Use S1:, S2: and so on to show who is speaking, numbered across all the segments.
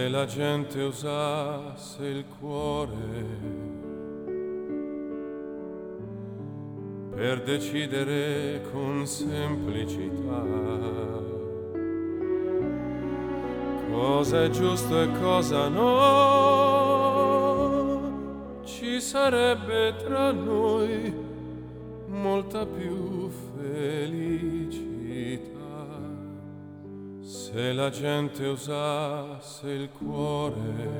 S1: Se la gente usasse il cuore per decidere con semplicità cosa è giusto e cosa no, ci sarebbe tra noi molta più felicità. Se la gente usasse il cuore,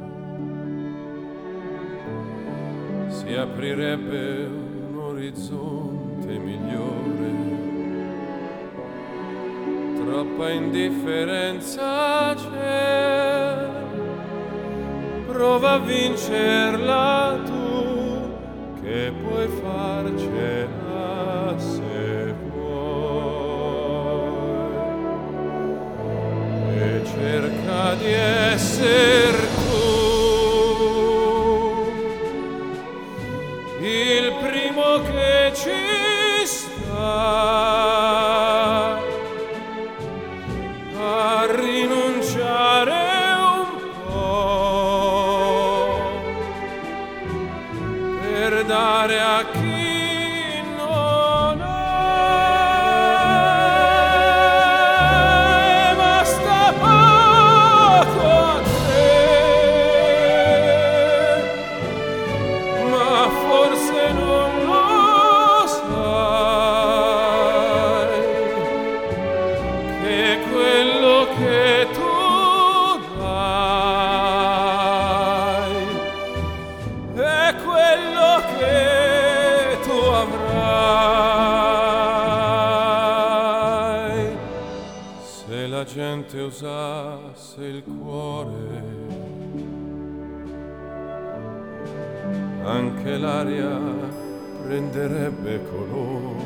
S1: si aprirebbe un orizzonte migliore. Troppa indifferenza c'è, prova a vincerla tu, che puoi farcela se cerca di esser tu il primo che ci sta a rinunciare un po' per dare a chi che tu dai è quello che tu avrai. Se la gente usasse il cuore, anche l'aria prenderebbe colore.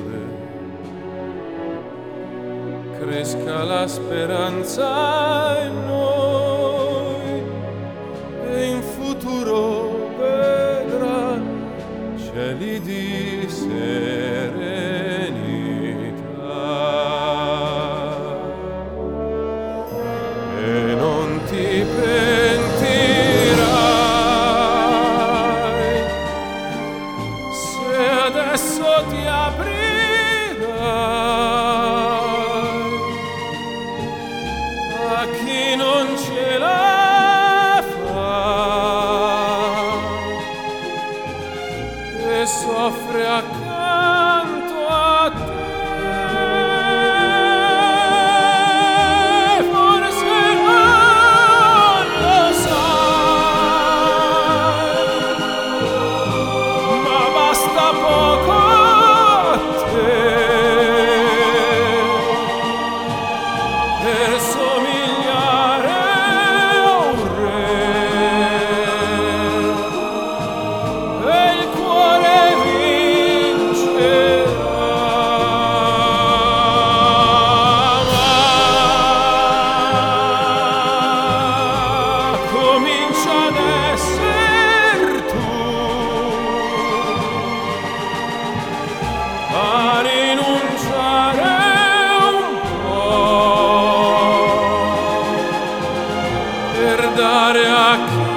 S1: Cresca la speranza in noi e in futuro vedrà cieli di serenità e non ti pentirai se adesso ti aprirai a chi non ce la fa e soffre accanto a te. Forse non lo sai, ma basta poco a te per somigliare a un re, e il cuore vincerà. Ma comincia ad esser tu a rinunciare per dare a chi